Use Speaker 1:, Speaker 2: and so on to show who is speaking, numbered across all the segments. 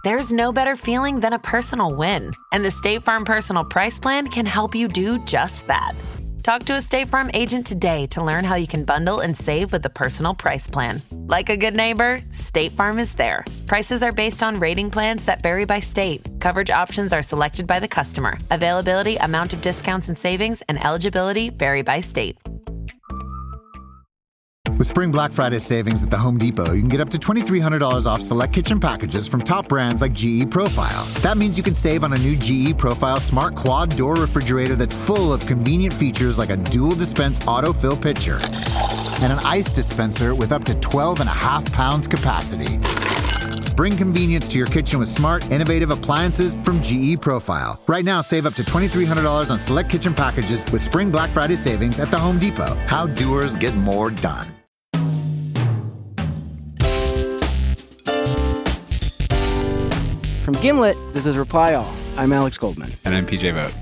Speaker 1: There's no better feeling than a personal win. And the State Farm Personal Price Plan can help you do just that. Talk to a State Farm agent today to learn how you can bundle and save with the Personal Price Plan. Like a good neighbor, State Farm is there. Prices are based on rating plans that vary by state. Coverage options are selected by the customer. Availability, amount of discounts and savings, and eligibility vary by state.
Speaker 2: With Spring Black Friday savings at the Home Depot, you can get up to $2,300 off select kitchen packages from top brands like GE Profile. That means you can save on a new GE Profile Smart Quad Door Refrigerator that's full of convenient features like a dual dispense autofill pitcher and an ice dispenser with up to 12.5 pounds capacity. Bring convenience to your kitchen with smart, innovative appliances from GE Profile. Right now, save up to $2,300 on select kitchen packages with Spring Black Friday savings at the Home Depot. How doers get more done.
Speaker 3: From Gimlet, this is Reply All. I'm Alex Goldman.
Speaker 4: And I'm PJ Vogt.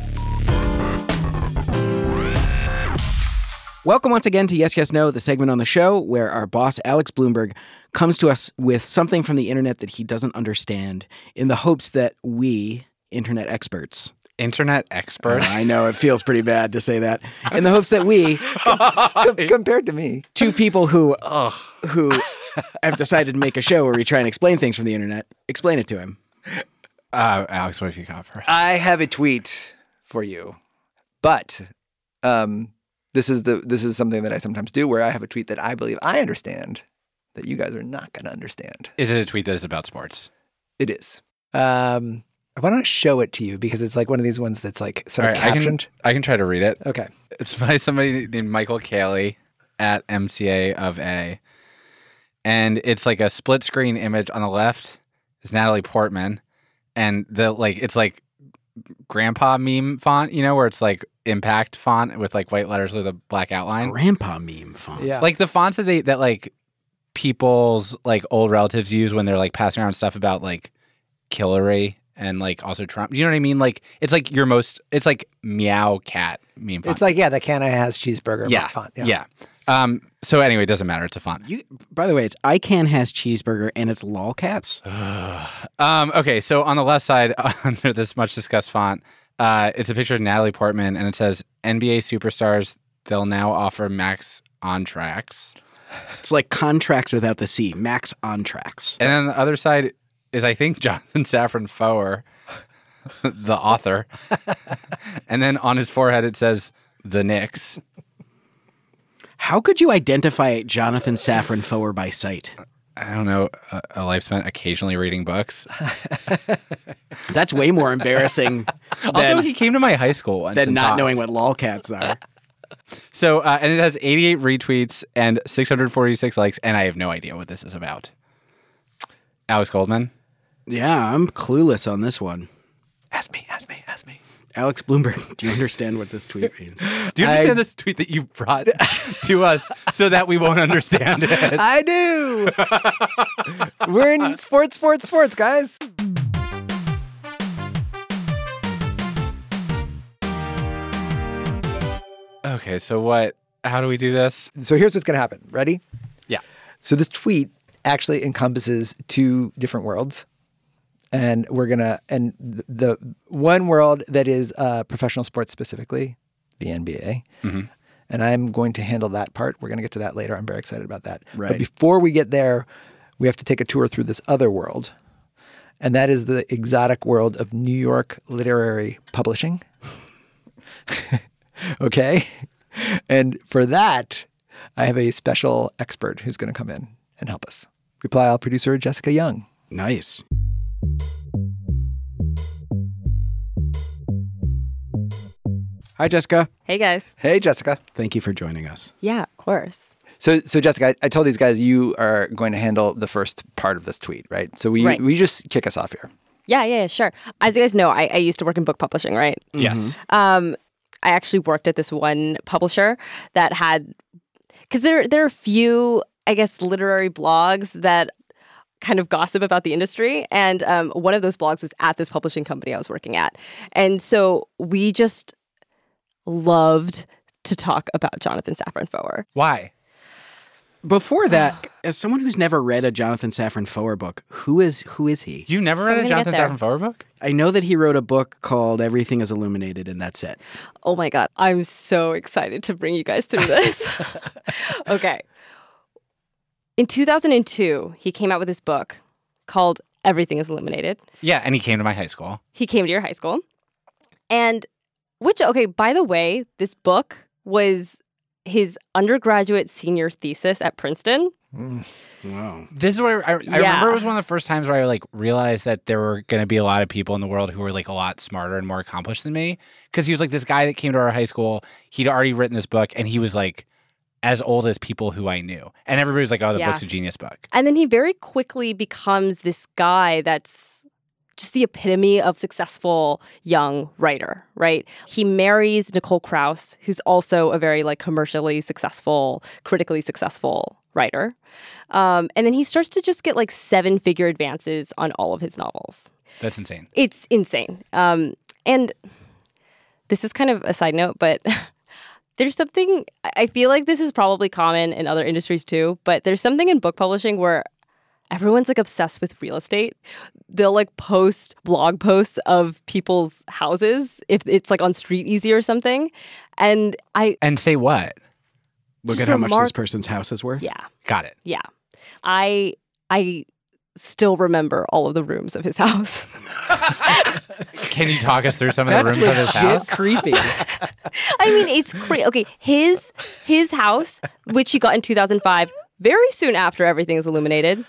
Speaker 3: Welcome once again to Yes, Yes, No, the segment on the show where our boss, Alex Bloomberg, comes to us with something from the internet that he doesn't understand in the hopes that we, internet experts...
Speaker 4: Internet experts?
Speaker 3: I know, it feels pretty bad to say that. In the hopes that we...
Speaker 5: compared to me.
Speaker 3: Two people who have decided to make a show where we try and explain things from the internet, explain it to him.
Speaker 4: Alex, what have you got for us?
Speaker 5: I have a tweet for you, but this is something that I sometimes do where I have a tweet that I believe I understand that you guys are not going to understand.
Speaker 4: Is it a tweet that is about sports?
Speaker 5: It is. I want to show it to you because it's like one of these ones that's like sort of captioned.
Speaker 4: I can try to read it.
Speaker 5: Okay.
Speaker 4: It's by somebody named Michael Cayley at MCA of A. And it's like a split screen image on the left is Natalie Portman. And it's like grandpa meme font, where it's like impact font with like white letters with a black outline.
Speaker 3: Grandpa meme font.
Speaker 5: Yeah.
Speaker 4: Like the fonts that like people's like old relatives use when they're like passing around stuff about like Hillary and like also Trump. You know what I mean? Like it's like it's like meow cat meme font.
Speaker 5: It's like, the Can I Has cheeseburger font.
Speaker 4: Yeah. So anyway, it doesn't matter. It's a font.
Speaker 3: By the way, it's I Can Has cheeseburger and it's lolcats.
Speaker 4: Okay, so on the left side, under this much discussed font, it's a picture of Natalie Portman, and it says, NBA superstars, they'll now offer Max on tracks.
Speaker 3: It's like contracts without the C, Max on tracks.
Speaker 4: And then the other side is, I think, Jonathan Safran Foer, the author. And then on his forehead, it says, the Knicks.
Speaker 3: How could you identify Jonathan Safran Foer by sight?
Speaker 4: I don't know, a life spent occasionally reading books.
Speaker 3: That's way more embarrassing
Speaker 4: Also, he came to my high school once.
Speaker 3: than not
Speaker 4: talked.
Speaker 3: knowing what lolcats are.
Speaker 4: So, and it has 88 retweets and 646 likes, and I have no idea what this is about. Alex Goldman?
Speaker 3: Yeah, I'm clueless on this one.
Speaker 5: Ask me.
Speaker 3: Alex Bloomberg, do you understand what this tweet means?
Speaker 4: Do you understand this tweet that you brought to us so that we won't understand it?
Speaker 5: I do. We're in sports, guys.
Speaker 4: Okay, so how do we do this?
Speaker 5: So here's what's going to happen. Ready?
Speaker 4: Yeah.
Speaker 5: So this tweet actually encompasses two different worlds. And the one world that is professional sports specifically, the NBA. Mm-hmm. And I'm going to handle that part. We're going to get to that later. I'm very excited about that.
Speaker 3: Right.
Speaker 5: But before we get there, we have to take a tour through this other world. And that is the exotic world of New York literary publishing. Okay? And for that, I have a special expert who's going to come in and help us. Reply All producer Jessica Young.
Speaker 3: Nice. Hi, Jessica.
Speaker 6: Hey, guys.
Speaker 5: Hey, Jessica.
Speaker 3: Thank you for joining us.
Speaker 6: Yeah, of course.
Speaker 5: So Jessica, I told these guys you are going to handle the first part of this tweet, right? So we just kick us off here.
Speaker 6: Yeah, sure. As you guys know, I used to work in book publishing, right?
Speaker 4: Yes.
Speaker 6: I actually worked at this one publisher that had, because there are a few, I guess, literary blogs that kind of gossip about the industry. And one of those blogs was at this publishing company I was working at. And so we just loved to talk about Jonathan Safran Foer.
Speaker 4: Why?
Speaker 3: Before that, as someone who's never read a Jonathan Safran Foer book, who is he?
Speaker 4: You've never
Speaker 6: So
Speaker 4: read
Speaker 6: I'm
Speaker 4: a
Speaker 6: gonna
Speaker 4: Jonathan
Speaker 6: get there.
Speaker 4: Safran Foer book?
Speaker 3: I know that he wrote a book called Everything is Illuminated, and that's it.
Speaker 6: Oh my God. I'm so excited to bring you guys through this. Okay. In 2002, he came out with this book called Everything is Illuminated.
Speaker 4: Yeah, and he came to my high school.
Speaker 6: He came to your high school. And okay, by the way, this book was his undergraduate senior thesis at Princeton.
Speaker 3: Wow.
Speaker 4: This is where I
Speaker 6: Yeah.
Speaker 4: remember it was one of the first times where I like realized that there were going to be a lot of people in the world who were like a lot smarter and more accomplished than me. Because he was like this guy that came to our high school. He'd already written this book, and he was like as old as people who I knew. And everybody was like, "Oh, the
Speaker 6: Yeah.
Speaker 4: book's a genius book."
Speaker 6: And then he very quickly becomes this guy that's just the epitome of successful young writer, right? He marries Nicole Krauss, who's also a very like commercially successful, critically successful writer. And then he starts to just get like 7-figure advances on all of his novels.
Speaker 4: That's insane.
Speaker 6: It's insane. And this is kind of a side note, but there's something, I feel like this is probably common in other industries too, but there's something in book publishing where everyone's like obsessed with real estate. They'll like post blog posts of people's houses if it's like on Street Easy or something. And
Speaker 4: And say what?
Speaker 3: Look
Speaker 6: Just
Speaker 3: at how much
Speaker 6: remark-
Speaker 3: this person's house is worth.
Speaker 6: yeah,
Speaker 4: Got it.
Speaker 6: yeah. I still remember all of the rooms of his house.
Speaker 4: Can you talk us through some of the
Speaker 3: That's
Speaker 4: rooms of his
Speaker 3: legit
Speaker 4: house?
Speaker 3: creepy.
Speaker 6: I mean, it's crazy. Okay, his house, which he got in 2005, very soon after Everything is Illuminated,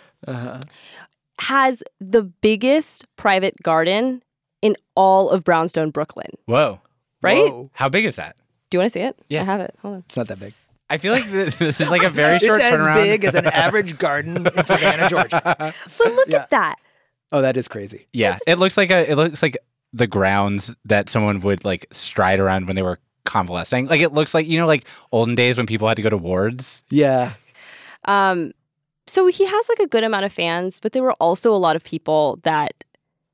Speaker 6: has the biggest private garden in all of Brownstone, Brooklyn.
Speaker 4: Whoa.
Speaker 6: Right?
Speaker 5: Whoa.
Speaker 4: How big is that?
Speaker 6: Do you want to see it?
Speaker 4: Yeah.
Speaker 6: I have it. Hold on.
Speaker 5: It's not that big.
Speaker 4: I feel like this is like a very short
Speaker 5: It's as
Speaker 4: turnaround.
Speaker 5: big as an average garden in Savannah, Georgia.
Speaker 6: But look
Speaker 5: Yeah.
Speaker 6: at that.
Speaker 5: Oh, that is crazy.
Speaker 4: Yeah, it looks like the grounds that someone would like stride around when they were convalescing. Like it looks like, you know, like olden days when people had to go to wards.
Speaker 5: Yeah.
Speaker 6: So he has like a good amount of fans, but there were also a lot of people that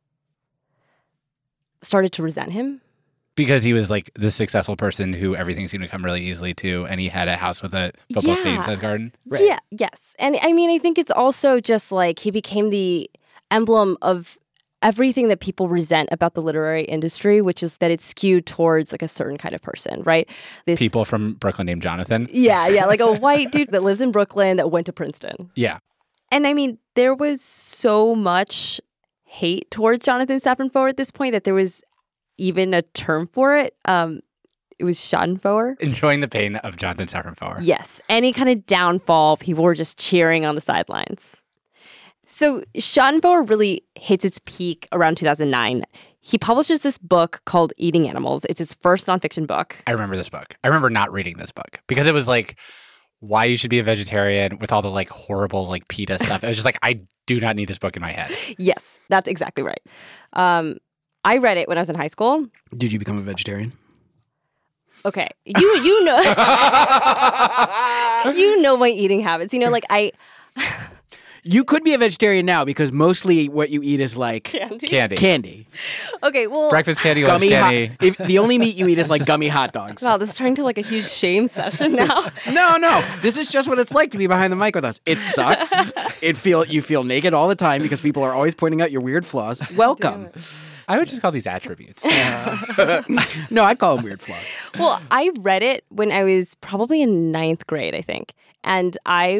Speaker 6: started to resent him.
Speaker 4: Because he was like the successful person who everything seemed to come really easily to, and he had a house with a football
Speaker 6: Yeah.
Speaker 4: stadium-sized garden.
Speaker 5: Right.
Speaker 6: Yeah, yes. And I mean, I think it's also just like he became the emblem of everything that people resent about the literary industry, which is that it's skewed towards like a certain kind of person, right? This
Speaker 4: People from Brooklyn named Jonathan.
Speaker 6: Yeah, like a white dude that lives in Brooklyn that went to Princeton.
Speaker 4: Yeah.
Speaker 6: And I mean, there was so much hate towards Jonathan Safran Foer at this point that there was even a term for it. It was Schadenfreude.
Speaker 4: Enjoying the pain of Jonathan Safran Foer.
Speaker 6: Yes. Any kind of downfall, people were just cheering on the sidelines. So Schadenfreude really hits its peak around 2009. He publishes this book called Eating Animals. It's his first nonfiction book.
Speaker 4: I remember this book. I remember not reading this book because it was like why you should be a vegetarian with all the like horrible like PETA stuff. It was just like, I do not need this book in my head.
Speaker 6: Yes, that's exactly right. I read it when I was in high school.
Speaker 3: Did you become a vegetarian?
Speaker 6: Okay, you know you know my eating habits. You know, like
Speaker 3: You could be a vegetarian now because mostly what you eat is like
Speaker 4: Candy.
Speaker 3: candy.
Speaker 6: Okay, well,
Speaker 4: Breakfast candy, lunch
Speaker 3: Gummy hot.
Speaker 4: candy.
Speaker 3: If the only meat you eat is like gummy hot dogs.
Speaker 6: wow, this is turning to like a huge shame session now.
Speaker 3: No. This is just what it's like to be behind the mic with us. It sucks. You feel naked all the time because people are always pointing out your weird flaws. Welcome.
Speaker 4: I would just call these attributes.
Speaker 3: No, I call them weird flaws.
Speaker 6: Well, I read it when I was probably in 9th grade, I think. And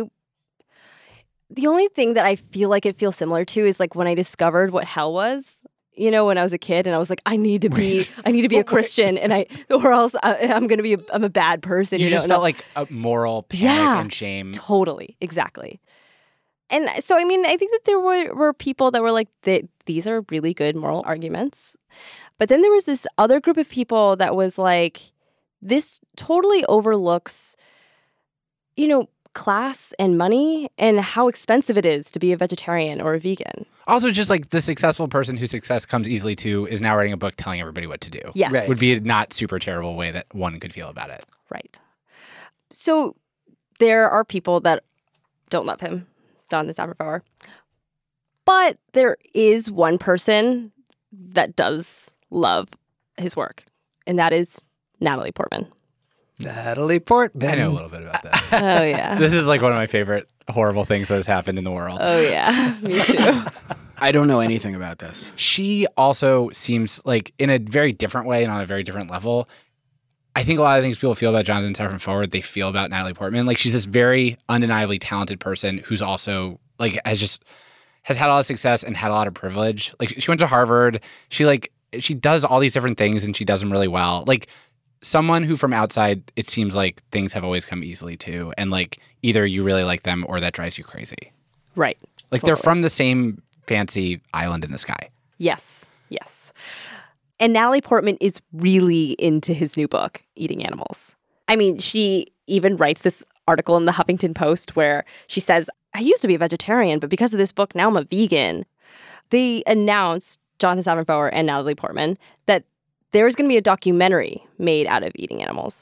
Speaker 6: the only thing that I feel like it feels similar to is like when I discovered what hell was, you know, when I was a kid and I was like, I need to be a Christian or else I'm a bad person.
Speaker 4: You
Speaker 6: know?
Speaker 4: just felt like a moral panic and shame.
Speaker 6: Totally. Exactly. And so, I mean, I think that there were people that were like, these are really good moral arguments. But then there was this other group of people that was like, this totally overlooks, you know, class and money and how expensive it is to be a vegetarian or a vegan.
Speaker 4: Also, just like the successful person whose success comes easily to is now writing a book telling everybody what to do.
Speaker 6: Yes.
Speaker 5: Right.
Speaker 4: Would be a not super charitable way that one could feel about it.
Speaker 6: Right. So there are people that don't love him, Jonathan Safran Foer. But there is one person that does love his work, and that is Natalie Portman.
Speaker 5: Natalie Portman.
Speaker 4: I know a little bit about this.
Speaker 6: Oh, yeah.
Speaker 4: This is like one of my favorite horrible things that has happened in the world.
Speaker 6: Oh, yeah. Me too.
Speaker 3: I don't know anything about this.
Speaker 4: She also seems like in a very different way and on a very different level. I think a lot of things people feel about Jonathan Safran Foer, they feel about Natalie Portman. Like she's this very undeniably talented person who's also like has had a lot of success and had a lot of privilege. Like she went to Harvard. She does all these different things and she does them really well. Like someone who from outside, it seems like things have always come easily to. And like either you really like them or that drives you crazy.
Speaker 6: Right.
Speaker 4: Like they're from the same fancy island in the sky.
Speaker 6: Yes. Yes. And Natalie Portman is really into his new book, Eating Animals. I mean, she even writes this article in the Huffington Post where she says, I used to be a vegetarian, but because of this book, now I'm a vegan. They announced, Jonathan Safran Foer and Natalie Portman, that there's going to be a documentary made out of Eating Animals.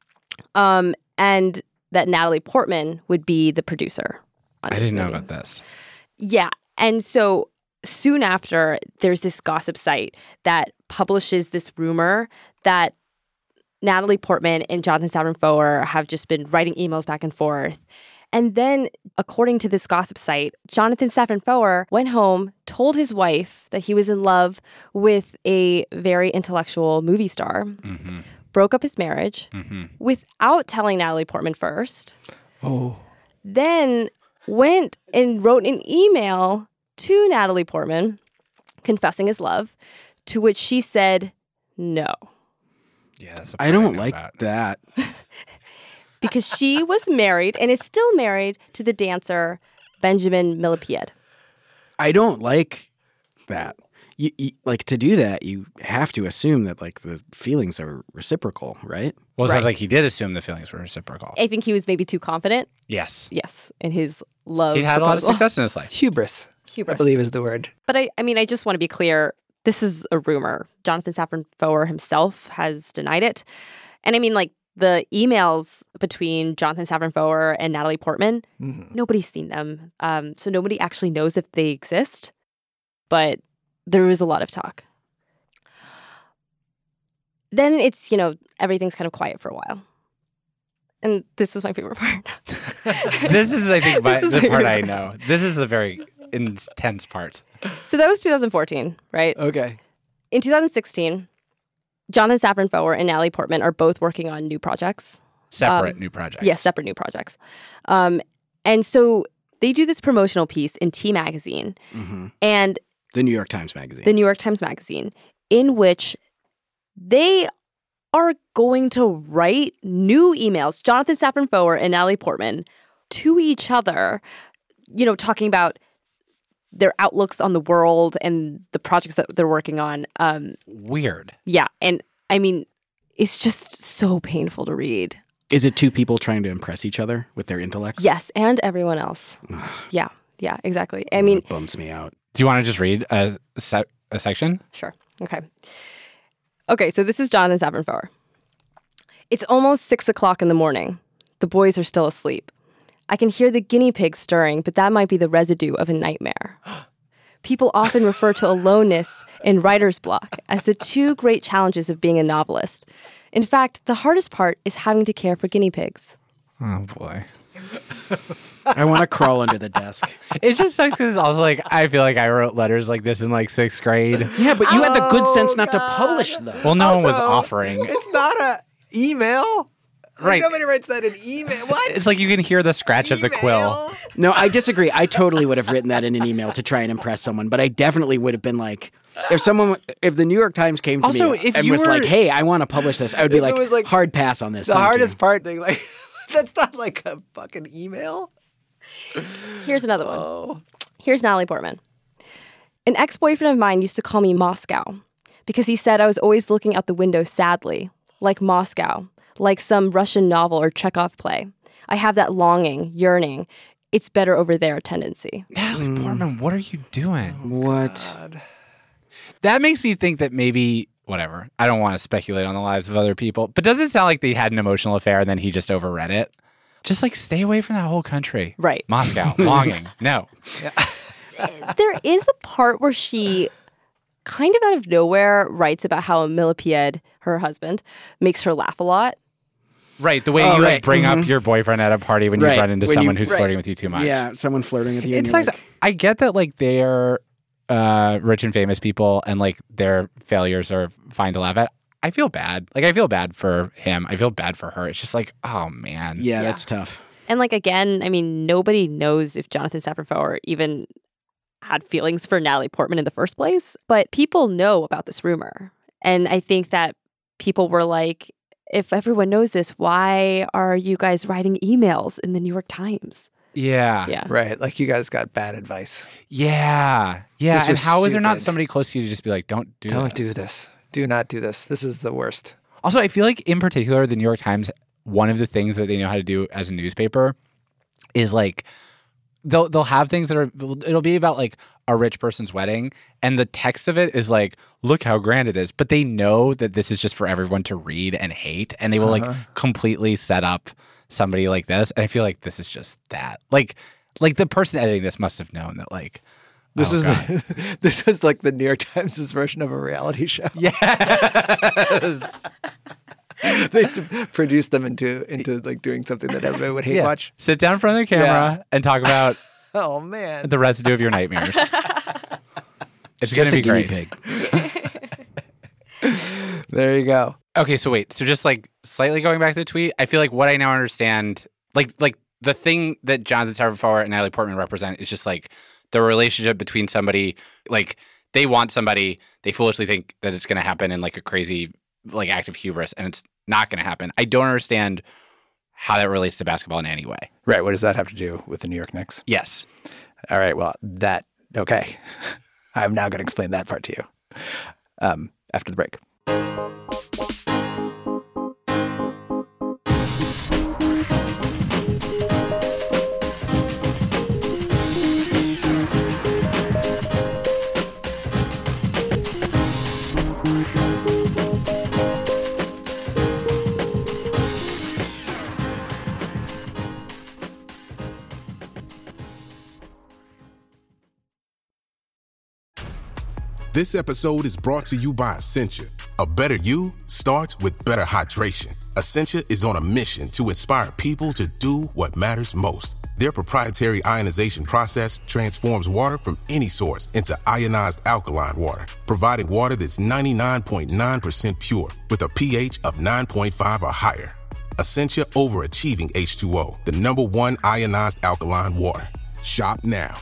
Speaker 6: And that Natalie Portman would be the producer.
Speaker 4: I didn't know about this.
Speaker 6: Yeah. And so soon after, there's this gossip site that publishes this rumor that Natalie Portman and Jonathan Safran Foer have just been writing emails back and forth. And then, according to this gossip site, Jonathan Safran Foer went home, told his wife that he was in love with a very intellectual movie star, broke up his marriage without telling Natalie Portman first.
Speaker 5: Oh.
Speaker 6: Then went and wrote an email to Natalie Portman confessing his love, to which she said no.
Speaker 4: Yeah, that's
Speaker 3: I don't like that.
Speaker 6: Because she was married and is still married to the dancer Benjamin Millepied.
Speaker 3: I don't like that. You, like to do that, you have to assume that like the feelings are reciprocal, right?
Speaker 4: Well, it
Speaker 6: Right.
Speaker 4: sounds like he did assume the feelings were reciprocal.
Speaker 6: I think he was maybe too confident.
Speaker 4: Yes.
Speaker 6: Yes, in his love.
Speaker 4: He had a lot of
Speaker 6: proposal.
Speaker 4: success in his life.
Speaker 5: Hubris,
Speaker 6: Hubris.
Speaker 5: I believe is the word.
Speaker 6: But I mean, I just want to be clear. This is a rumor. Jonathan Safran Foer himself has denied it. And I mean, like, the emails between Jonathan Safran Foer and Natalie Portman, nobody's seen them. So nobody actually knows if they exist. But there was a lot of talk. Then it's, everything's kind of quiet for a while. And this is my favorite part.
Speaker 4: This is, I think,
Speaker 6: This is
Speaker 4: the part
Speaker 6: my
Speaker 4: I
Speaker 6: favorite
Speaker 4: know. This is the very intense part.
Speaker 6: So that was 2014, right?
Speaker 5: Okay.
Speaker 6: In 2016, Jonathan Safran Foer and Natalie Portman are both working on new projects.
Speaker 4: Separate new projects.
Speaker 6: Yes, separate new projects. And so they do this promotional piece in T Magazine and
Speaker 3: The New York Times Magazine.
Speaker 6: the New York Times Magazine, in which they are going to write new emails, Jonathan Safran Foer and Natalie Portman, to each other, talking about their outlooks on the world and the projects that they're working on.
Speaker 4: Weird.
Speaker 6: Yeah. And I mean, it's just so painful to read.
Speaker 3: Is it two people trying to impress each other with their intellects?
Speaker 6: Yes. And everyone else. Yeah. Yeah, exactly. I mean,
Speaker 3: It bums me out.
Speaker 4: Do you want to just read a section?
Speaker 6: sure. Okay. So this is Jonathan Safran Foer. It's almost 6 o'clock in the morning. The boys are still asleep. I can hear the guinea pigs stirring, but that might be the residue of a nightmare. People often refer to aloneness and writer's block as the two great challenges of being a novelist. In fact, the hardest part is having to care for guinea pigs.
Speaker 4: Oh, boy.
Speaker 3: I want to crawl under the desk.
Speaker 4: It just sucks because I was like, I feel like I wrote letters like this in like 6th grade.
Speaker 3: Yeah, but you had the good sense not to publish them.
Speaker 4: Well, no one was
Speaker 5: Also,
Speaker 4: offering.
Speaker 5: It's not a email.
Speaker 4: Right.
Speaker 5: Nobody writes that in email. What?
Speaker 4: It's like you can hear the scratch of the quill.
Speaker 3: No, I disagree. I totally would have written that in an email to try and impress someone, but I definitely would have been like, if the New York Times came to
Speaker 5: Also,
Speaker 3: me
Speaker 5: if
Speaker 3: and
Speaker 5: you
Speaker 3: was
Speaker 5: were-
Speaker 3: like, hey, I want to publish this, I would be
Speaker 5: If it
Speaker 3: like,
Speaker 5: was like
Speaker 3: hard pass on this.
Speaker 5: The
Speaker 3: thank
Speaker 5: hardest
Speaker 3: you.
Speaker 5: part thing, like, that's not like a fucking email.
Speaker 6: Here's another one. Here's Natalie Portman. An ex-boyfriend of mine used to call me Moscow because he said I was always looking out the window sadly, like Moscow, like some Russian novel or Chekhov play. I have that longing, yearning, it's better over there tendency.
Speaker 4: Natalie Portman, what are you doing?
Speaker 3: What?
Speaker 4: That makes me think that maybe, whatever. I don't want to speculate on the lives of other people, but does it sound like they had an emotional affair and then he just overread it? Just like stay away from that whole country.
Speaker 6: Right.
Speaker 4: Moscow, longing. No.
Speaker 6: There is a part where she kind of out of nowhere writes about how Millepied, her husband, makes her laugh a lot.
Speaker 4: Right, the way
Speaker 3: Oh,
Speaker 4: you
Speaker 3: right.
Speaker 4: like bring up your boyfriend at a party when you
Speaker 3: Right.
Speaker 4: run into
Speaker 3: When you-
Speaker 4: someone who's
Speaker 3: right.
Speaker 4: flirting with you too much.
Speaker 3: Yeah, someone flirting with you. and
Speaker 4: It's
Speaker 3: you're
Speaker 4: like, I get that like they're rich and famous people and like their failures are fine to laugh at. I feel bad. Like I feel bad for him. I feel bad for her. It's just like, oh man.
Speaker 3: yeah, that's tough.
Speaker 6: And like again, I mean, nobody knows if Jonathan Safran Foer even had feelings for Natalie Portman in the first place, but people know about this rumor. And I think that people were like, if everyone knows this, why are you guys writing emails in the New York Times?
Speaker 4: Yeah.
Speaker 6: Yeah.
Speaker 5: Right. Like you guys got bad advice.
Speaker 4: Yeah. Yeah.
Speaker 5: This
Speaker 4: And
Speaker 5: was
Speaker 4: how is there not
Speaker 5: stupid.
Speaker 4: somebody close to you to just be like, don't do
Speaker 5: this. Do not do this. This is the worst.
Speaker 4: Also, I feel like in particular, the New York Times, one of the things that they know how to do as a newspaper is like they'll have things that are it'll be about like a rich person's wedding, and the text of it is like, look how grand it is. But they know that this is just for everyone to read and hate, and they will like completely set up somebody like this. And I feel like this is just that. Like the person editing this must have known that like
Speaker 5: This
Speaker 4: oh,
Speaker 5: is
Speaker 4: God.
Speaker 5: this is like the New York Times' version of a reality show.
Speaker 4: Yes.
Speaker 5: They produced them into like doing something that everybody would hate watch.
Speaker 4: Sit down in front of the camera and talk about
Speaker 5: Oh man.
Speaker 4: the residue of your nightmares. It's going
Speaker 3: just
Speaker 4: to
Speaker 3: a
Speaker 4: be
Speaker 3: guinea
Speaker 4: great.
Speaker 3: pig.
Speaker 5: There you go.
Speaker 4: Okay, so wait. So just like slightly going back to the tweet, I feel like what I now understand, like the thing that Jonathan Safran Foer and Natalie Portman represent is just like the relationship between somebody, like they want somebody, they foolishly think that it's going to happen in like a crazy like act of hubris, and it's not going to happen. I don't understand how that relates to basketball in any way.
Speaker 5: Right. What does that have to do with the New York Knicks?
Speaker 4: Yes.
Speaker 5: All right. Well, okay. I'm now going to explain that part to you after the break.
Speaker 7: This episode is brought to you by Essentia. A better you starts with better hydration. Essentia is on a mission to inspire people to do what matters most. Their proprietary ionization process transforms water from any source into ionized alkaline water, providing water that's 99.9% pure with a pH of 9.5 or higher. Essentia overachieving H2O, the #1 ionized alkaline water. Shop now.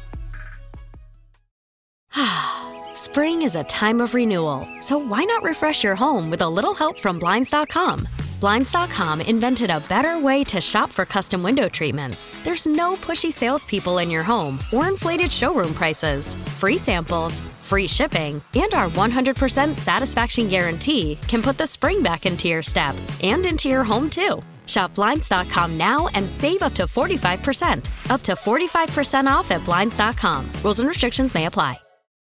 Speaker 8: Spring is a time of renewal, so why not refresh your home with a little help from Blinds.com? Blinds.com invented a better way to shop for custom window treatments. There's no pushy salespeople in your home or inflated showroom prices. Free samples, free shipping, and our 100% satisfaction guarantee can put the spring back into your step and into your home, too. Shop Blinds.com now and save up to 45%. Up to 45% off at Blinds.com. Rules and restrictions may apply.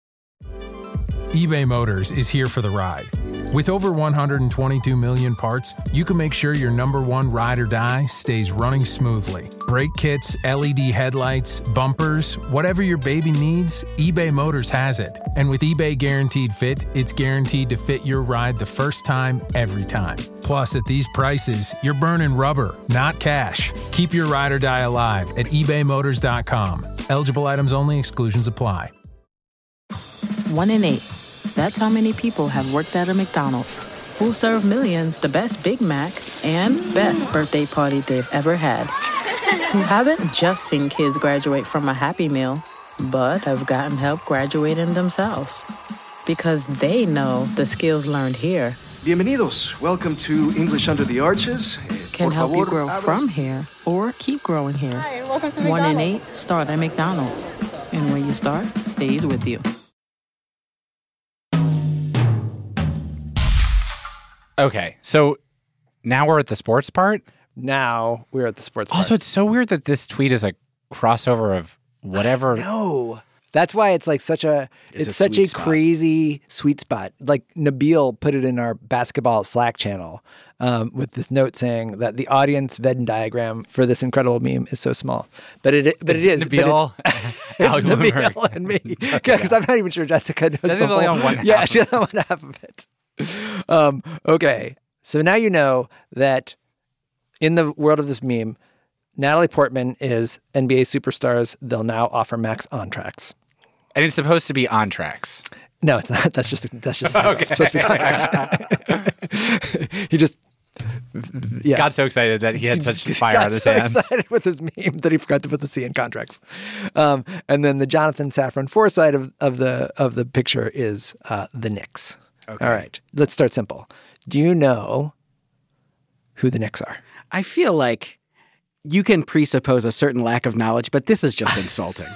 Speaker 9: eBay Motors is here for the ride. With over 122 million parts, you can make sure your #1 ride or die stays running smoothly. Brake kits, LED headlights, bumpers, whatever your baby needs, eBay Motors has it. And with eBay Guaranteed Fit, it's guaranteed to fit your ride the first time, every time. Plus, at these prices, you're burning rubber, not cash. Keep your ride or die alive at ebaymotors.com. Eligible items only. Exclusions apply.
Speaker 10: 1 in 8. That's how many people have worked at a McDonald's. Who serve millions the best Big Mac and best birthday party they've ever had. Who haven't just seen kids graduate from a Happy Meal, but have gotten help graduating themselves. Because they know the skills learned here
Speaker 11: Bienvenidos. Welcome to English Under the Arches.
Speaker 10: can help you grow from here or keep growing here.
Speaker 12: Hi, and welcome to
Speaker 10: 1 in
Speaker 12: McDonald's.
Speaker 10: 8 start at McDonald's. And where you start stays with you.
Speaker 4: Okay, so now we're at the sports part.
Speaker 5: Now we're at the sports
Speaker 4: Also,
Speaker 5: part.
Speaker 4: it's so weird that this tweet is a crossover of whatever.
Speaker 5: No. That's why it's like such a
Speaker 3: It's a
Speaker 5: such
Speaker 3: sweet
Speaker 5: a
Speaker 3: spot.
Speaker 5: crazy sweet spot. Like Nabil put it in our basketball Slack channel with this note saying that the audience Venn diagram for this incredible meme is so small. But it is.
Speaker 4: Nabil,
Speaker 5: It's
Speaker 4: Alex Bloomberg.
Speaker 5: Nabil and me. Because I'm not even sure Jessica knows
Speaker 4: Jessica's
Speaker 5: the
Speaker 4: only
Speaker 5: whole-
Speaker 4: on one
Speaker 5: Yeah,
Speaker 4: half
Speaker 5: she's on one half of it. Okay. So now you know that in the world of this meme, Natalie Portman is NBA superstars. They'll now offer Max on tracks.
Speaker 4: And it's supposed to be on tracks.
Speaker 5: No, it's not. That's just
Speaker 4: Okay.
Speaker 5: It's supposed to be contracts. He just
Speaker 4: got so excited that he had such fire on his hands.
Speaker 5: Got so excited with his meme that he forgot to put the C in contracts. And then the Jonathan Safran Foer side of the picture is the Knicks.
Speaker 3: Okay.
Speaker 5: All right, let's start simple. Do you know who the Knicks are?
Speaker 3: I feel like you can presuppose a certain lack of knowledge, but this is just insulting.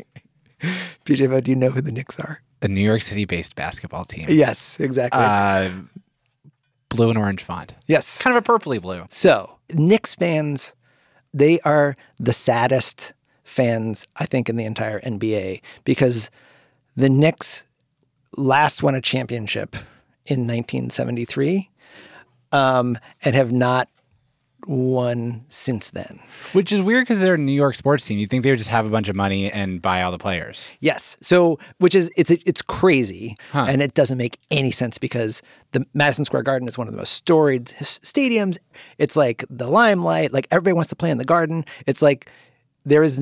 Speaker 5: PJ Vo, do you know who the Knicks are?
Speaker 4: A New York City-based basketball team.
Speaker 5: Yes, exactly.
Speaker 4: Blue and orange font.
Speaker 5: Yes.
Speaker 4: Kind of a purpley blue.
Speaker 5: So, Knicks fans, they are the saddest fans, I think, in the entire NBA because the Knicks last won a championship in 1973 and have not won since then.
Speaker 4: Which is weird because they're a New York sports team. You'd think they would just have a bunch of money and buy all the players.
Speaker 5: Yes. So, which is, it's crazy. And it doesn't make any sense because the Madison Square Garden is one of the most storied stadiums. It's like the limelight. Like everybody wants to play in the Garden. It's like there is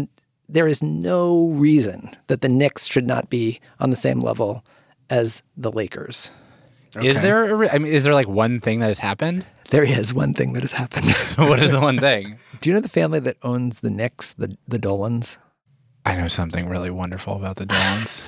Speaker 5: no reason that the Knicks should not be on the same level as the Lakers.
Speaker 4: Okay. Is there like one thing that has happened?
Speaker 5: There is one thing that has happened.
Speaker 4: So what is the one thing?
Speaker 5: Do you know the family that owns the Knicks, the Dolans?
Speaker 4: I know something really wonderful about the Dolans.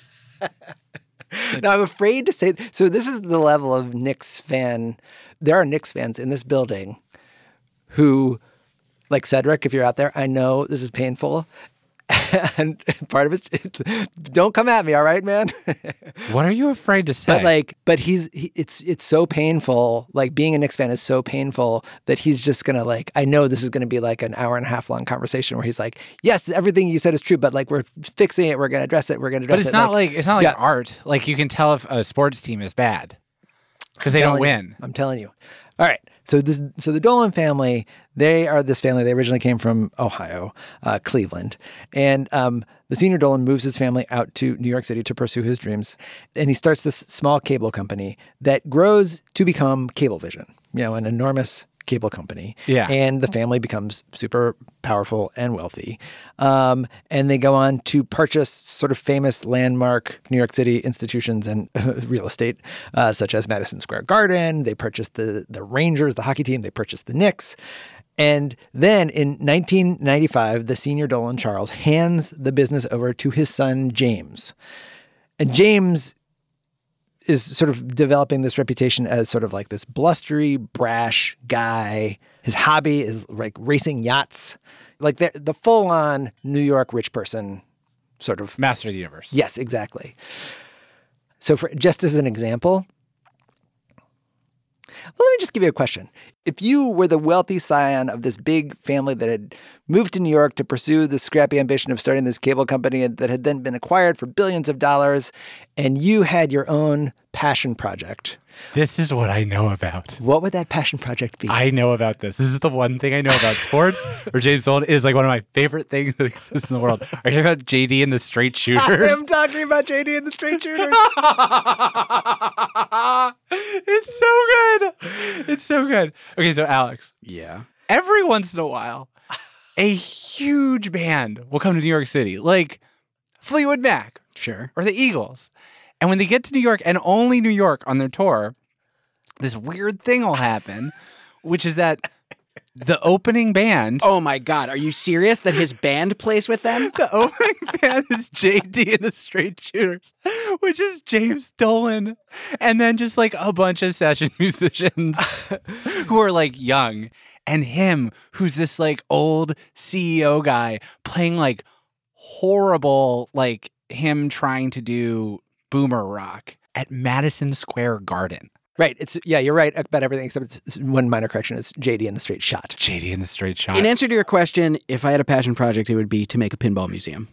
Speaker 5: Now, I'm afraid to say, so this is the level of Knicks fan. There are Knicks fans in this building who, like Cedric, if you're out there, I know this is painful. And part of it's don't come at me, all right, man?
Speaker 4: What are you afraid to say?
Speaker 5: But it's so painful. Like being a Knicks fan is so painful that he's just gonna I know this is gonna be like an hour and a half long conversation where he's like, yes, everything you said is true, but like we're fixing it, we're gonna address it,
Speaker 4: But it's not like art. Like you can tell if a sports team is bad because they don't win.
Speaker 5: I'm telling you. All right. So the Dolan family, they are this family. They originally came from Ohio, Cleveland. And the senior Dolan moves his family out to New York City to pursue his dreams. And he starts this small cable company that grows to become Cablevision, an enormous cable company.
Speaker 4: Yeah.
Speaker 5: And the family becomes super powerful and wealthy. And they go on to purchase sort of famous landmark New York City institutions and real estate, such as Madison Square Garden. They purchased the Rangers, the hockey team. They purchased the Knicks. And then in 1995, the senior Dolan, Charles, hands the business over to his son, James. And James is sort of developing this reputation as sort of like this blustery, brash guy. His hobby is like racing yachts, like the full-on New York rich person sort of.
Speaker 4: Master of the universe.
Speaker 5: Yes, exactly. So just as an example, well, let me just give you a question. If you were the wealthy scion of this big family that had moved to New York to pursue the scrappy ambition of starting this cable company that had then been acquired for billions of dollars, and you had your own passion project.
Speaker 4: This is what I know about.
Speaker 5: What would that passion project be?
Speaker 4: I know about this. This is the one thing I know about sports, where James Dolan is like one of my favorite things that exists in the world. Are you talking about JD and the Straight Shooters?
Speaker 5: I am talking about JD and the Straight Shooters.
Speaker 4: It's so good. It's so good. Okay, so Alex.
Speaker 3: Yeah.
Speaker 4: Every once in a while, a huge band will come to New York City, like Fleetwood Mac.
Speaker 3: Sure.
Speaker 4: Or the Eagles. And when they get to New York, and only New York on their tour, this weird thing will happen, which is that the opening band...
Speaker 3: Oh my God, are you serious that his band plays with them?
Speaker 4: The opening band is JD and the Straight Shooters, which is James Dolan. And then just like a bunch of session musicians who are like young. And him, who's this like old CEO guy playing like horrible, like him trying to do boomer rock at Madison Square Garden.
Speaker 5: Right. You're right about everything except it's one minor correction. It's JD and the Straight Shot.
Speaker 4: JD and the Straight Shot.
Speaker 3: In answer to your question, if I had a passion project, it would be to make a pinball museum.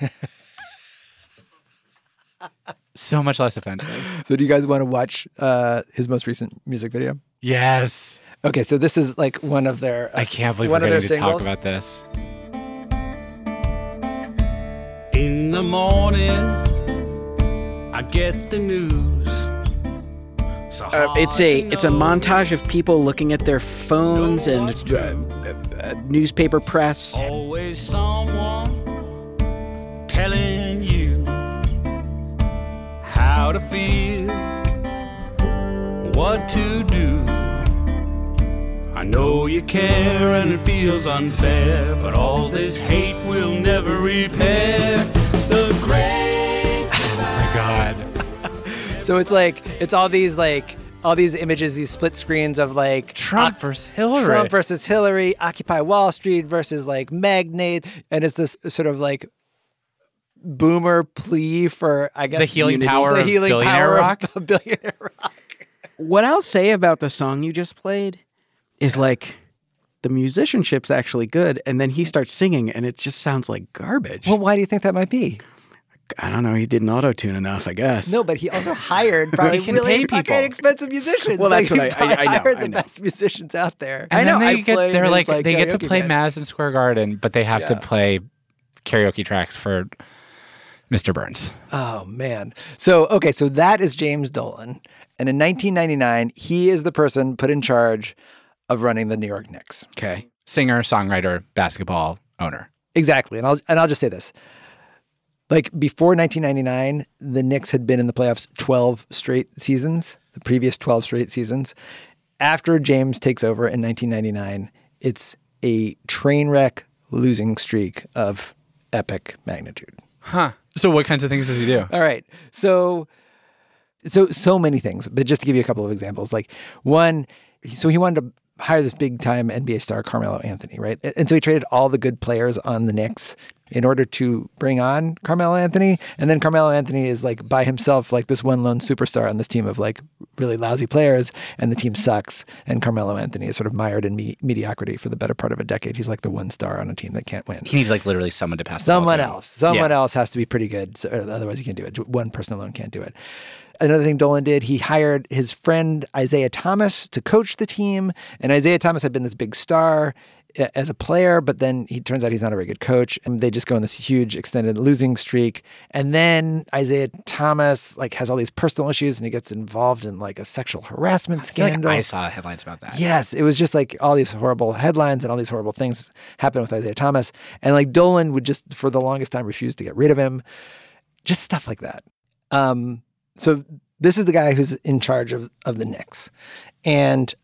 Speaker 4: So much less offensive.
Speaker 5: So do you guys want to watch his most recent music video?
Speaker 4: Yes.
Speaker 5: Okay, so this is like one of their
Speaker 4: I can't believe we're getting to talk about this.
Speaker 12: In the morning, I get the news.
Speaker 3: It's a montage of people looking at their phones and newspaper press.
Speaker 12: Always someone telling you how to feel, what to do. I know you care and it feels unfair, but all this hate will never repair the great.
Speaker 4: Oh my God.
Speaker 5: So it's all these images, these split screens of like
Speaker 4: Trump versus Hillary,
Speaker 5: Occupy Wall Street versus like Magnate, and it's this sort of like boomer plea for, I guess,
Speaker 4: the healing power of billionaire rock.
Speaker 5: Billionaire rock.
Speaker 3: What I'll say about the song you just played is like the musicianship's actually good, and then he starts singing, and it just sounds like garbage.
Speaker 5: Well, why do you think that might be?
Speaker 3: I don't know. He didn't auto-tune enough, I guess.
Speaker 5: No, but he also hired probably
Speaker 4: He can
Speaker 5: really
Speaker 4: pay people.
Speaker 5: fucking expensive musicians.
Speaker 3: Well, that's
Speaker 5: like,
Speaker 3: what I know.
Speaker 5: Hired
Speaker 3: I
Speaker 5: the
Speaker 3: know.
Speaker 5: best musicians out there.
Speaker 4: And then they get to
Speaker 5: karaoke
Speaker 4: play
Speaker 5: band.
Speaker 4: Madison Square Garden, but they have to play karaoke tracks for Mr. Burns.
Speaker 5: Oh, man. So that is James Dolan. And in 1999, he is the person put in charge of running the New York Knicks.
Speaker 3: Okay.
Speaker 4: Singer, songwriter, basketball owner.
Speaker 5: Exactly. And I'll just say this. Like before 1999, the Knicks had been in the playoffs 12 straight seasons, the previous 12 straight seasons. After James takes over in 1999, it's a train wreck losing streak of epic magnitude.
Speaker 4: Huh. So what kinds of things does he do?
Speaker 5: All right. So many things, but just to give you a couple of examples, like one, so he wanted to hire this big time NBA star, Carmelo Anthony, right? And so he traded all the good players on the Knicks in order to bring on Carmelo Anthony. And then Carmelo Anthony is like by himself, like this one lone superstar on this team of like really lousy players, and the team sucks. And Carmelo Anthony is sort of mired in mediocrity for the better part of a decade. He's like the one star on a team that can't win.
Speaker 4: He needs like literally someone to pass
Speaker 5: Someone
Speaker 4: the ball
Speaker 5: else. Someone else has to be pretty good. So, otherwise he can't do it. One person alone can't do it. Another thing Dolan did, he hired his friend Isaiah Thomas to coach the team. And Isaiah Thomas had been this big star as a player, but then he turns out he's not a very good coach. And they just go on this huge extended losing streak. And then Isaiah Thomas like has all these personal issues, and he gets involved in like a sexual harassment scandal.
Speaker 4: I saw headlines about that.
Speaker 5: Yes, it was just like all these horrible headlines and all these horrible things happen with Isaiah Thomas. And like Dolan would just for the longest time refuse to get rid of him. Just stuff like that. So this is the guy who's in charge of the Knicks, and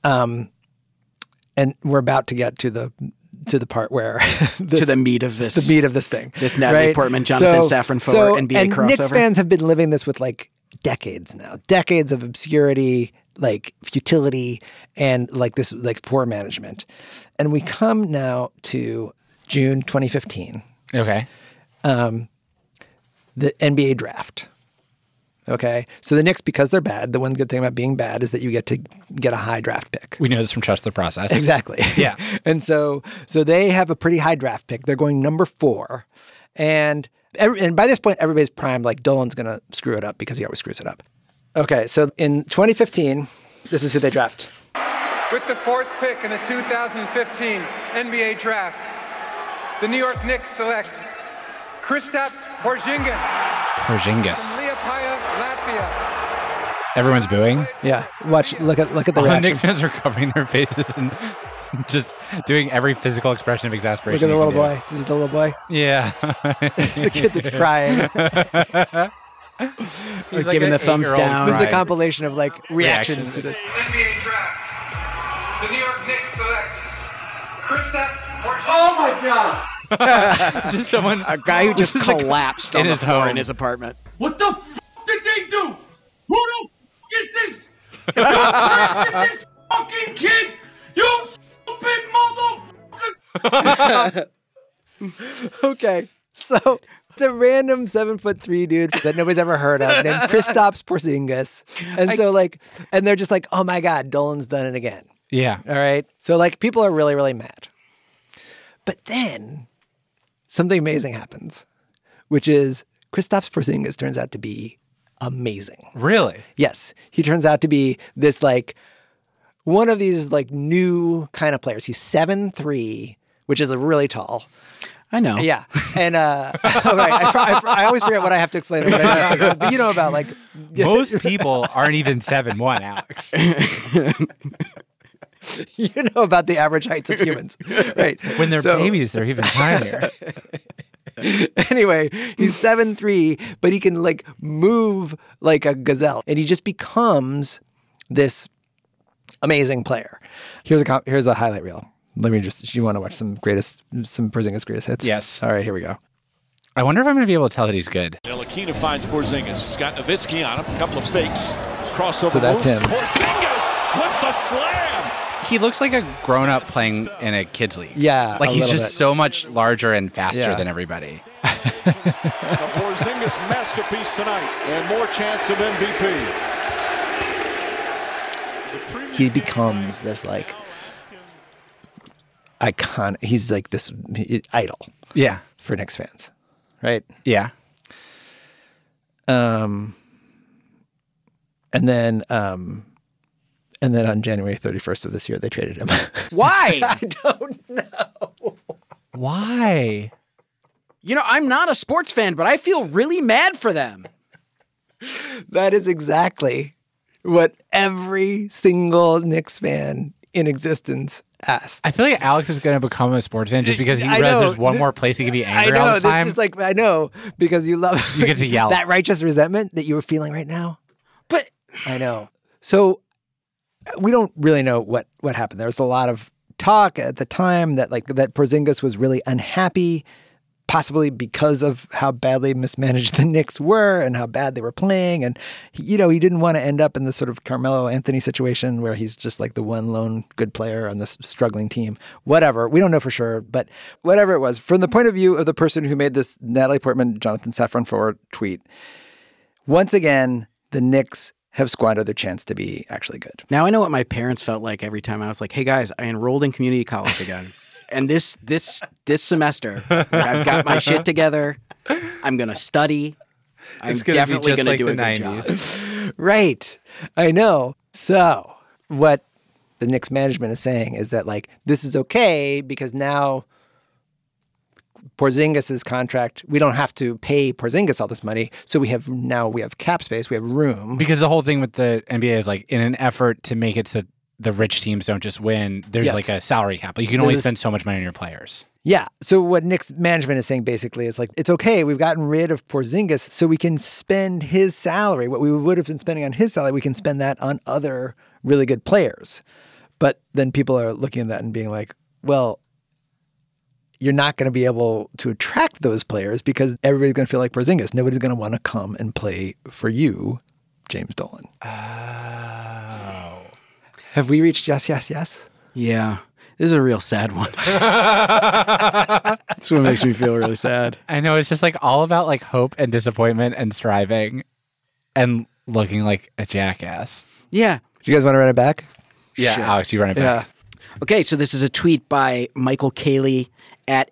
Speaker 5: we're about to get to the part where
Speaker 3: to the meat of this
Speaker 5: thing,
Speaker 3: this Natalie Portman, Jonathan Safran Foer NBA
Speaker 5: and
Speaker 3: crossover.
Speaker 5: Knicks fans have been living this with like decades of obscurity, like futility, and like this like poor management, and we come now to June 2015.
Speaker 4: Okay,
Speaker 5: the NBA draft. Okay. So the Knicks, because they're bad, the one good thing about being bad is that you get to get a high draft pick.
Speaker 4: We know this from Trust the Process.
Speaker 5: Exactly.
Speaker 4: Yeah.
Speaker 5: And so they have a pretty high draft pick. They're going number 4. And by this point, everybody's primed like Dolan's going to screw it up because he always screws it up. Okay. So in 2015, this is who they draft.
Speaker 13: With the 4th pick in the 2015 NBA draft, the New York Knicks select Kristaps Porzingis. From Liepāja, Latvia.
Speaker 4: Everyone's booing.
Speaker 5: Yeah. Look at the
Speaker 4: reaction.
Speaker 5: reactions.
Speaker 4: Knicks fans are covering their faces and just doing every physical expression of exasperation.
Speaker 5: Look at the little boy. This is the little boy.
Speaker 4: Yeah.
Speaker 5: It's a kid that's crying.
Speaker 3: He's like giving the thumbs down.
Speaker 5: This is a compilation of like reactions to this.
Speaker 13: NBA draft. The New York Knicks select Kristaps Porzingis.
Speaker 11: Oh my God!
Speaker 4: Just a
Speaker 3: guy who just collapsed on the floor in his apartment.
Speaker 12: What the f*** did they do? Who the f*** is this? You drafted this fucking kid, you stupid motherfuckers!
Speaker 5: Okay, so it's a random 7'3" dude that nobody's ever heard of named Kristaps Porzingis, and they're just like, oh my God, Dolan's done it again.
Speaker 4: Yeah.
Speaker 5: All right. So like people are really, really mad. But then something amazing happens, which is Kristaps Porzingis turns out to be amazing.
Speaker 4: Really?
Speaker 5: Yes. He turns out to be this like one of these like new kind of players. He's 7'3", which is really tall.
Speaker 3: I know.
Speaker 5: Yeah. And I always forget what I have to explain. But you know about like
Speaker 4: most people aren't even 7'1", Alex.
Speaker 5: You know about the average heights of humans, right?
Speaker 4: When they're babies, they're even tinier.
Speaker 5: Anyway, he's 7'3", but he can like move like a gazelle, and he just becomes this amazing player. Here's a highlight reel. You want to watch some Porzingis greatest hits?
Speaker 4: Yes.
Speaker 5: All right, here we go.
Speaker 4: I wonder if I'm going to be able to tell that he's good.
Speaker 14: Ntilikina finds Porzingis. He's got Nowitzki on him. A couple of fakes. Crossover
Speaker 5: So that's
Speaker 14: moves.
Speaker 5: him.
Speaker 14: Porzingis with the slam.
Speaker 4: He looks like a grown-up playing in a kid's league.
Speaker 5: Yeah,
Speaker 4: like
Speaker 5: a
Speaker 4: he's
Speaker 5: little
Speaker 4: just
Speaker 5: bit.
Speaker 4: so much larger and faster
Speaker 5: Yeah.
Speaker 4: than everybody.
Speaker 14: A Porzingis masterpiece tonight, and more chance of MVP.
Speaker 5: He becomes this like icon. He's like this idol.
Speaker 4: Yeah.
Speaker 5: For Knicks fans, right?
Speaker 4: Yeah.
Speaker 5: And then on January 31st of this year, they traded him.
Speaker 3: Why?
Speaker 5: I don't know.
Speaker 4: Why?
Speaker 3: You know, I'm not a sports fan, but I feel really mad for them.
Speaker 5: That is exactly what every single Knicks fan in existence asked.
Speaker 4: I feel like Alex is going to become a sports fan just because he realizes there's one more place he can be angry all the time.
Speaker 5: This is like, I know, because you love
Speaker 4: You get to yell.
Speaker 5: that righteous resentment that you were feeling right now.
Speaker 3: But
Speaker 5: I know. So we don't really know what happened. There was a lot of talk at the time that Porzingis was really unhappy, possibly because of how badly mismanaged the Knicks were and how bad they were playing. And, he didn't want to end up in this sort of Carmelo Anthony situation where he's just like the one lone good player on this struggling team. Whatever. We don't know for sure. But whatever it was, from the point of view of the person who made this Natalie Portman, Jonathan Safran Foer tweet, once again, the Knicks have squandered their chance to be actually good.
Speaker 3: Now I know what my parents felt like every time I was like, hey guys, I enrolled in community college again. And this semester, I've got my shit together. I'm going to study. I'm definitely going to do a good job.
Speaker 5: Right. I know. So what the Knicks management is saying is that this is okay because now Porzingis' contract, we don't have to pay Porzingis all this money. So we have cap space, we have room.
Speaker 4: Because the whole thing with the NBA is in an effort to make it so the rich teams don't just win, there's a salary cap. You can only spend so much money on your players.
Speaker 5: Yeah. So what Knicks management is saying basically is it's okay. We've gotten rid of Porzingis so we can spend his salary. What we would have been spending on his salary, we can spend that on other really good players. But then people are looking at that and being like, well, you're not going to be able to attract those players because everybody's going to feel like Porzingis. Nobody's going to want to come and play for you, James Dolan.
Speaker 4: Oh.
Speaker 5: Have we reached yes, yes, yes?
Speaker 3: Yeah. This is a real sad one. That's what makes me feel really sad.
Speaker 4: I know. It's just all about hope and disappointment and striving and looking like a jackass.
Speaker 3: Yeah.
Speaker 5: Do you guys want to run it back?
Speaker 4: Yeah, sure. Alex, you run it back.
Speaker 5: Yeah.
Speaker 3: Okay, so this is a tweet by Michael Cayley at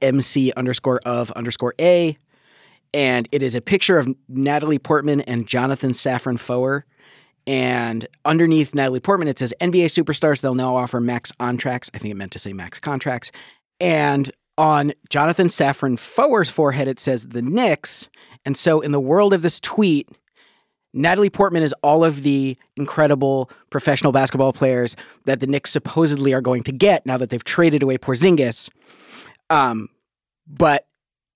Speaker 3: MC_of_A. And it is a picture of Natalie Portman and Jonathan Safran Foer. And underneath Natalie Portman, it says, NBA superstars, they'll now offer max contracts. I think it meant to say max contracts. And on Jonathan Safran Foer's forehead, it says the Knicks. And so in the world of this tweet, Natalie Portman is all of the incredible professional basketball players that the Knicks supposedly are going to get now that they've traded away Porzingis. But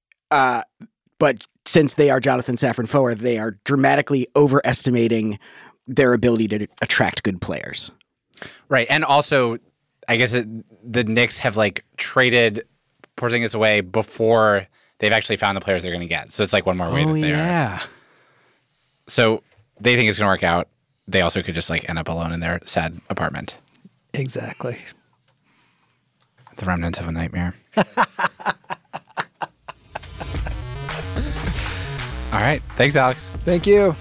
Speaker 3: since they are Jonathan Safran Foer, they are dramatically overestimating their ability to attract good players.
Speaker 4: Right. And also, I guess the Knicks have traded Porzingis away before they've actually found the players they're going to get. So it's one more way that they are. So they think it's going to work out. They also could just end up alone in their sad apartment.
Speaker 5: Exactly.
Speaker 4: The remnants of a nightmare. All right. Thanks, Alex.
Speaker 5: Thank you.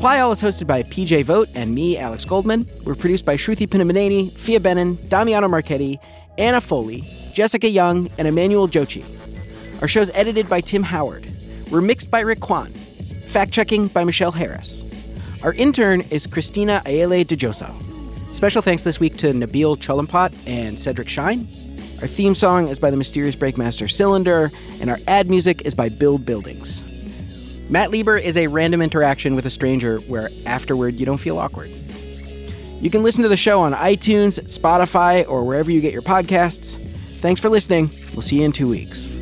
Speaker 3: Reply All is hosted by PJ Vogt and me, Alex Goldman. We're produced by Shruti Pinnamaneni, Fia Benin, Damiano Marchetti, Anna Foley, Jessica Young, and Emmanuel Jochi. Our show's edited by Tim Howard. We're mixed by Rick Kwan. Fact-checking by Michelle Harris. Our intern is Christina Ayele de Josa. Special thanks this week to Nabil Cholampot and Cedric Shine. Our theme song is by the mysterious Breakmaster Cylinder, and our ad music is by Build Buildings. Matt Lieber is a random interaction with a stranger where afterward you don't feel awkward. You can listen to the show on iTunes, Spotify, or wherever you get your podcasts. Thanks for listening. We'll see you in 2 weeks.